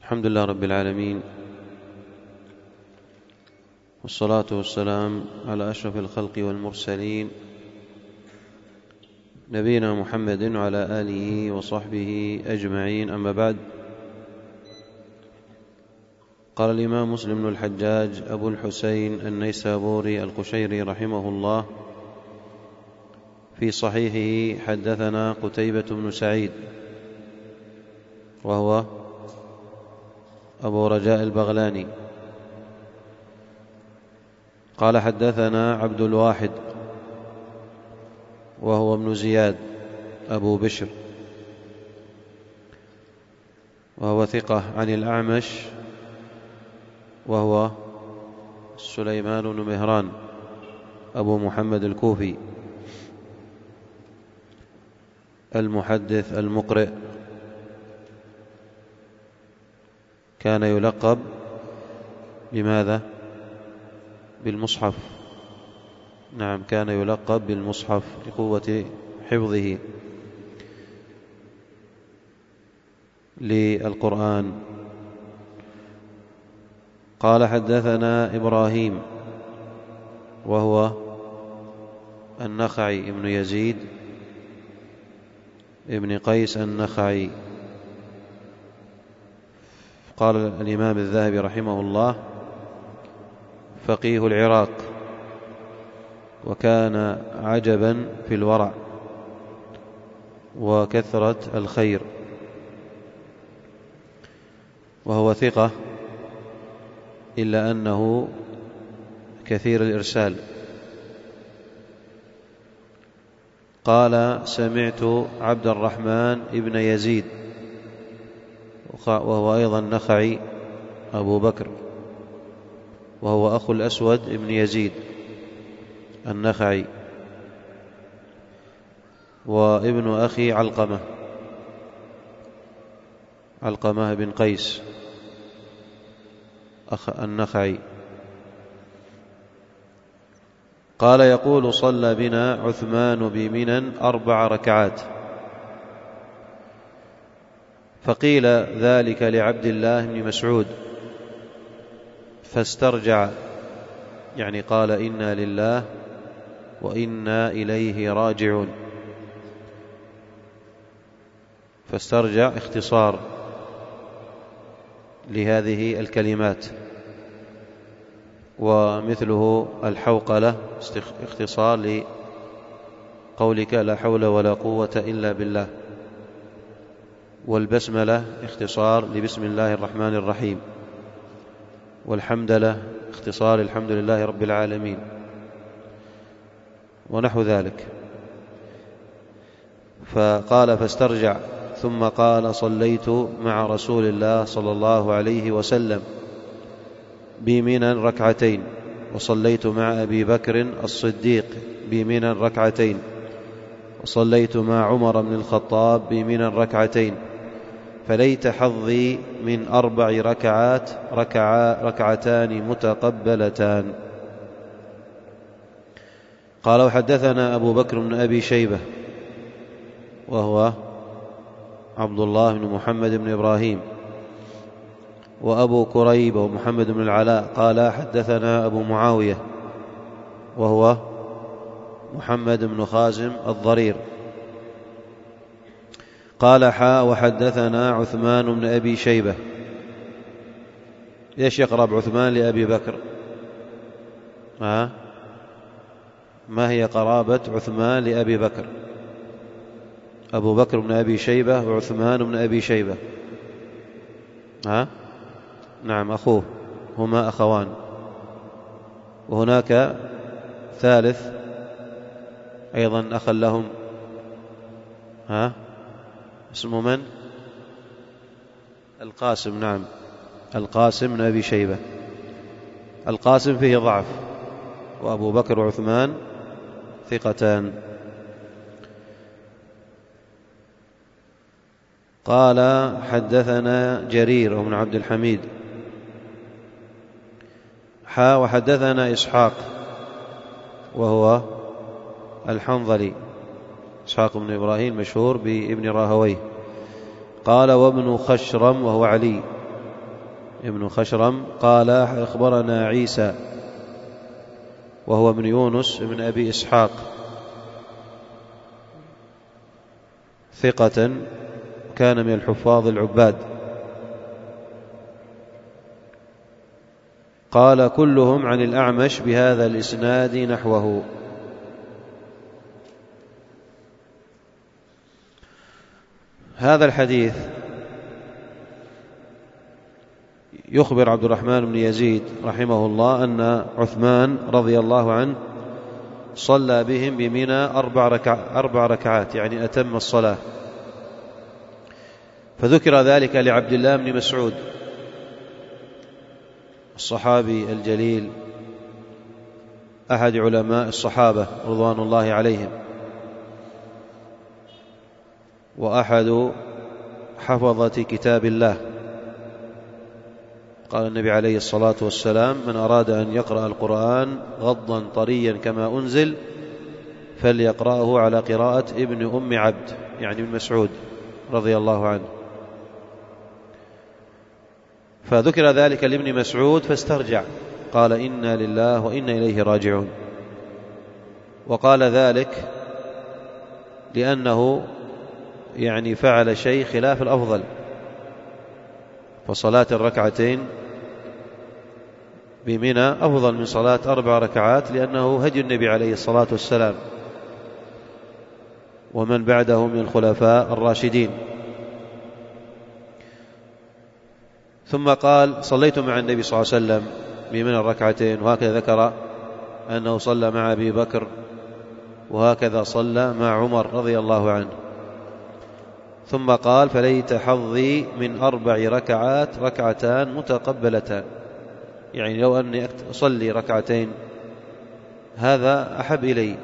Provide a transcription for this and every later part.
الحمد لله رب العالمين، والصلاة والسلام على أشرف الخلق والمرسلين نبينا محمد وعلى آله وصحبه أجمعين. أما بعد، قال الإمام مسلم بن الحجاج أبو الحسين النيسابوري القشيري رحمه الله في صحيحه: حدثنا قتيبة بن سعيد وهو أبو رجاء البغلاني قال: حدثنا عبد الواحد وهو ابن زياد أبو بشر وهو ثقة، عن الأعمش وهو سليمان بن مهران أبو محمد الكوفي المحدث المقرئ، كان يلقب بماذا؟ بالمصحف. نعم، كان يلقب بالمصحف لقوة حفظه للقرآن. قال: حدثنا إبراهيم وهو النخعي ابن يزيد ابن قيس النخعي. قال الإمام الذهبي رحمه الله: فقيه العراق، وكان عجبا في الورع وكثرة الخير، وهو ثقة إلا أنه كثير الإرسال. قال: سمعت عبد الرحمن ابن يزيد وهو أيضا نخعي أبو بكر، وهو أخو الأسود ابن يزيد النخعي، وابن أخي علقمة بن قيس النخعي. قال: يقول: صلى بنا عثمان بمنى 4 ركعات، فقيل ذلك لعبد الله بن مسعود فاسترجع، يعني قال: إنا لله وإنا إليه راجعون. فاسترجع اختصار لهذه الكلمات، ومثله الحوقلة اختصار لقولك لا حول ولا قوة إلا بالله، والبسملة اختصار لبسم الله الرحمن الرحيم، والحمدلة اختصار الحمد لله رب العالمين، ونحو ذلك. فقال: فاسترجع، ثم قال: صليت مع رسول الله صلى الله عليه وسلم بمنى 2 ركعتين، وصليت مع أبي بكر الصديق بمنى 2 ركعتين، وصليت مع عمر بن الخطاب بمنى 2 ركعتين، فليت حظي من 4 ركعات ركعتان متقبلتان. قال: وحدثنا أبو بكر بن أبي شيبة وهو عبد الله بن محمد بن إبراهيم، وأبو كريب ومحمد بن العلاء قال: حدثنا أبو معاوية وهو محمد بن خازم الضرير قال: وحدثنا عثمان بن أبي شيبة. ليش يقرب عثمان لأبي بكر؟ ما هي قرابة عثمان لأبي بكر؟ أبو بكر بن أبي شيبة وعثمان بن أبي شيبة، نعم، أخوه، هما أخوان. وهناك ثالث أيضا أخا لهم، اسمه من؟ القاسم. نعم، القاسم بن أبي شيبة. القاسم فيه ضعف، وأبو بكر وعثمان ثقتان. قال: حدثنا جرير بن عبد الحميد وحدثنا إسحاق وهو الحنظلي، إسحاق بن إبراهيم مشهور بابن راهويه. قال: وابن خشرم وهو علي ابن خشرم قال أخبرنا عيسى وهو ابن يونس ابن أبي إسحاق ثقة كان من الحفاظ العباد، قال كلهم عن الأعمش بهذا الإسناد نحوه. هذا الحديث يخبر عبد الرحمن بن يزيد رحمه الله أن عثمان رضي الله عنه صلى بهم بمنى 4 ركعات، يعني أتم الصلاة. فذكر ذلك لعبد الله بن مسعود الصحابي الجليل أحد علماء الصحابة رضوان الله عليهم، وأحد حفظة كتاب الله. قال النبي عليه الصلاة والسلام: من أراد أن يقرأ القرآن غضا طريا كما أنزل فليقرأه على قراءة ابن أم عبد، يعني ابن مسعود رضي الله عنه. فذكر ذلك لابن مسعود فاسترجع، قال: إنا لله وإنا إليه راجعون. وقال ذلك لأنه يعني فعل شيء خلاف الأفضل، فصلاة الركعتين بمنى أفضل من صلاة 4 ركعات، لأنه هدي النبي عليه الصلاة والسلام ومن بعده من الخلفاء الراشدين. ثم قال: صليت مع النبي صلى الله عليه وسلم بمنى 2 ركعتين، وهكذا ذكر أنه صلى مع أبي بكر، وهكذا صلى مع عمر رضي الله عنه. ثم قال: فليت حظي من 4 ركعات 2 ركعتان متقبلتان، يعني لو أني أصلي 2 ركعتين هذا أحب إلي،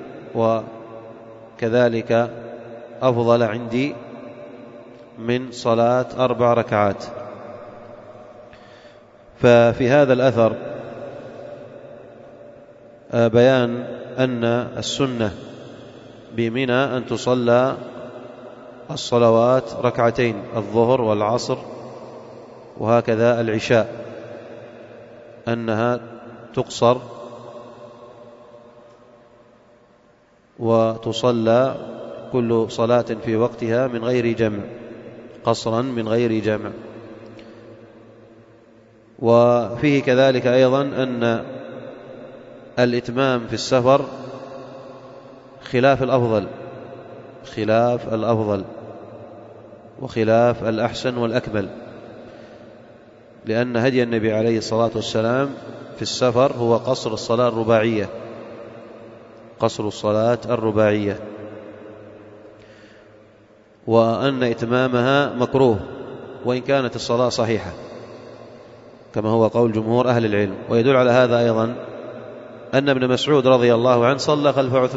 وكذلك أفضل عندي من صلاة 4 ركعات. ففي هذا الأثر بيان أن السنة بمنى أن تصلى الصلوات 2 ركعتين، الظهر والعصر وهكذا العشاء، أنها تقصر وتصلى كل صلاة في وقتها من غير جمع، قصرا من غير جمع. وفيه كذلك أيضا أن الإتمام في السفر خلاف الأفضل وخلاف الأحسن والأكمل، لأن هدي النبي عليه الصلاة والسلام في السفر هو قصر الصلاة الرباعية، وأن إتمامها مكروه وإن كانت الصلاة صحيحة، كما هو قول جمهور أهل العلم. ويدل على هذا أيضا أن ابن مسعود رضي الله عنه صلى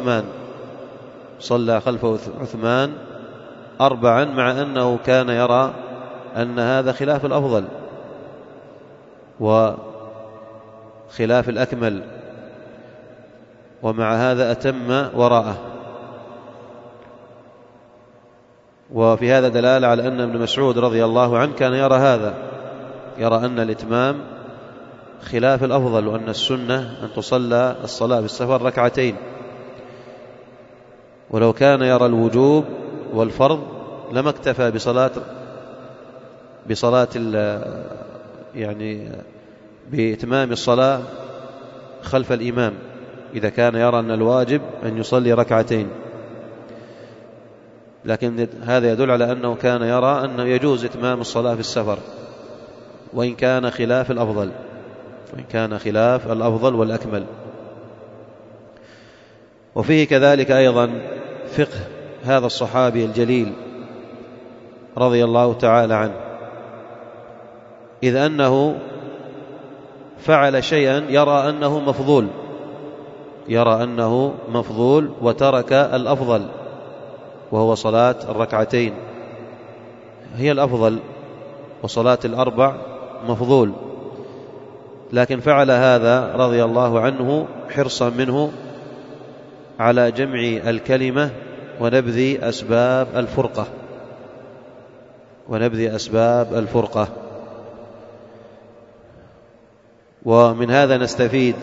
خلف عثمان 4، مع أنه كان يرى أن هذا خلاف الأفضل وخلاف الأكمل، ومع هذا أتم وراءه. وفي هذا دلالة على أن ابن مسعود رضي الله عنه كان يرى هذا، يرى أن الإتمام خلاف الأفضل، وأن السنة أن تصلى الصلاة بالسفر 2 ركعتين. ولو كان يرى الوجوب والفرض لما اكتفى بصلاة يعني بإتمام الصلاة خلف الإمام، إذا كان يرى أن الواجب أن يصلي 2 ركعتين. لكن هذا يدل على أنه كان يرى أنه يجوز إتمام الصلاة في السفر وإن كان خلاف الأفضل والأكمل. وفيه كذلك أيضا فقه هذا الصحابي الجليل رضي الله تعالى عنه، إذ أنه فعل شيئا يرى أنه مفضول وترك الأفضل، وهو صلاة 2 ركعتين هي الأفضل، وصلاة 4 مفضول. لكن فعل هذا رضي الله عنه حرصا منه على جمع الكلمة ونبذ أسباب الفرقة. ومن هذا نستفيد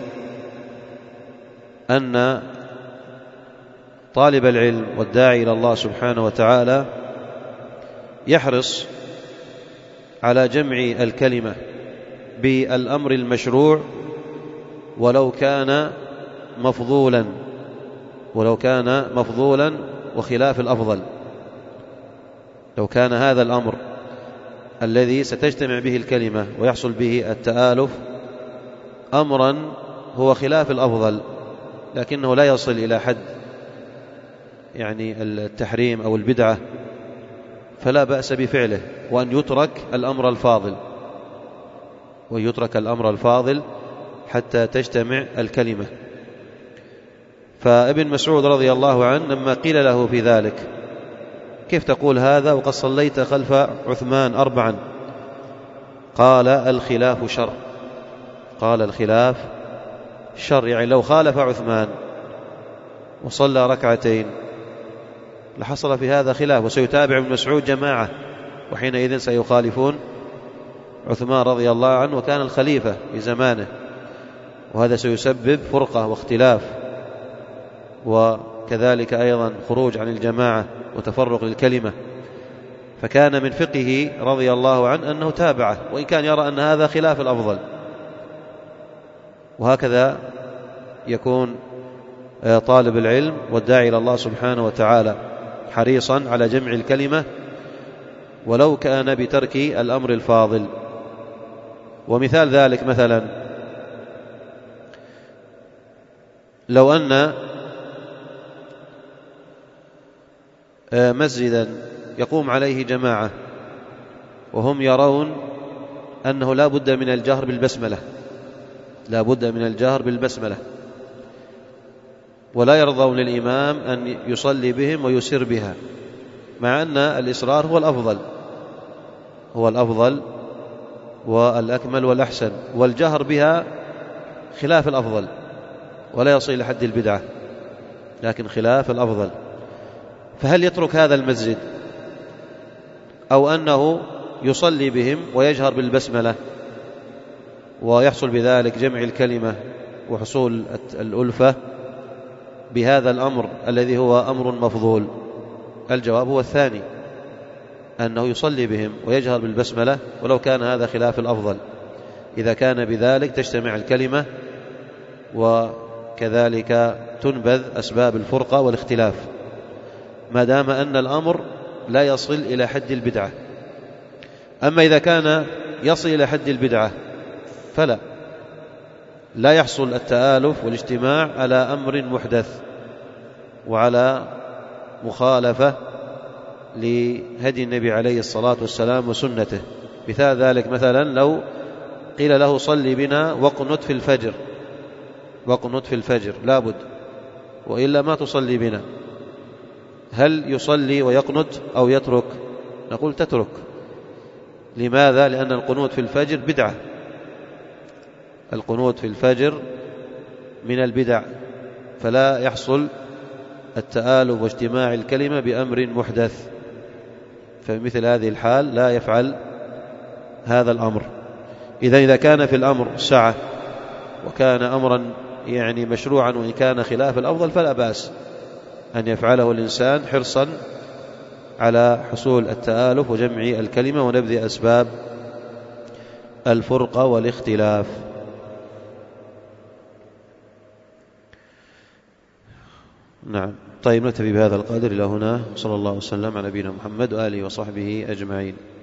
أن طالب العلم والداعي إلى الله سبحانه وتعالى يحرص على جمع الكلمة بالأمر المشروع ولو كان مفضولا وخلاف الأفضل. لو كان هذا الأمر الذي ستجتمع به الكلمة ويحصل به التآلف أمرا هو خلاف الأفضل لكنه لا يصل إلى حد يعني التحريم أو البدعة، فلا بأس بفعله، وأن يترك الأمر الفاضل حتى تجتمع الكلمة. فابن مسعود رضي الله عنه لما قيل له في ذلك: كيف تقول هذا وقد صليت خلف عثمان 4؟ قال: الخلاف شر. يعني لو خالف عثمان وصلى ركعتين لحصل في هذا خلاف، وسيتابع ابن مسعود جماعة، وحينئذ سيخالفون عثمان رضي الله عنه وكان الخليفة في زمانه، وهذا سيسبب فرقة واختلاف، وكذلك أيضا خروج عن الجماعة وتفرق للكلمة. فكان من فقهه رضي الله عنه أنه تابعه وإن كان يرى أن هذا خلاف الأفضل. وهكذا يكون طالب العلم والداعي إلى الله سبحانه وتعالى حريصا على جمع الكلمة ولو كان بترك الأمر الفاضل. ومثال ذلك مثلا لو أن مسجدا يقوم عليه جماعة وهم يرون أنه لا بد من الجهر بالبسملة، ولا يرضون للإمام أن يصلي بهم ويسر بها، مع أن الإصرار هو الأفضل والأكمل والأحسن، والجهر بها خلاف الأفضل ولا يصل إلى حد البدعة لكن خلاف الأفضل. فهل يترك هذا المسجد أو أنه يصلي بهم ويجهر بالبسملة ويحصل بذلك جمع الكلمة وحصول الألفة بهذا الأمر الذي هو أمر مفضول؟ الجواب هو الثاني، أنه يصلي بهم ويجهر بالبسملة ولو كان هذا خلاف الأفضل. إذا كان بذلك تجتمع الكلمة وكذلك تنبذ أسباب الفرقة والاختلاف، ما دام أن الأمر لا يصل إلى حد البدعة. أما إذا كان يصل إلى حد البدعة فلا يحصل التآلف والاجتماع على أمر محدث وعلى مخالفة لهدي النبي عليه الصلاة والسلام وسنته. مثال ذلك مثلا لو قيل له: صلي بنا واقنت في الفجر لابد، وإلا ما تصلي بنا. هل يصلي ويقنت أو يترك؟ نقول تترك. لماذا؟ لأن القنوت في الفجر بدعة، القنوت في الفجر من البدع، فلا يحصل التآلف واجتماع الكلمة بأمر محدث. فمثل هذه الحال لا يفعل هذا الأمر. إذا كان في الأمر سعة وكان أمرا يعني مشروعا وإن كان خلاف الأفضل فلا بأس أن يفعله الإنسان حرصا على حصول التآلف وجمع الكلمة ونبذ أسباب الفرقة والاختلاف. نعم. طيب، نكتفي بهذا القدر إلى هنا، صلى الله وسلم على نبينا محمد وآله وصحبه أجمعين.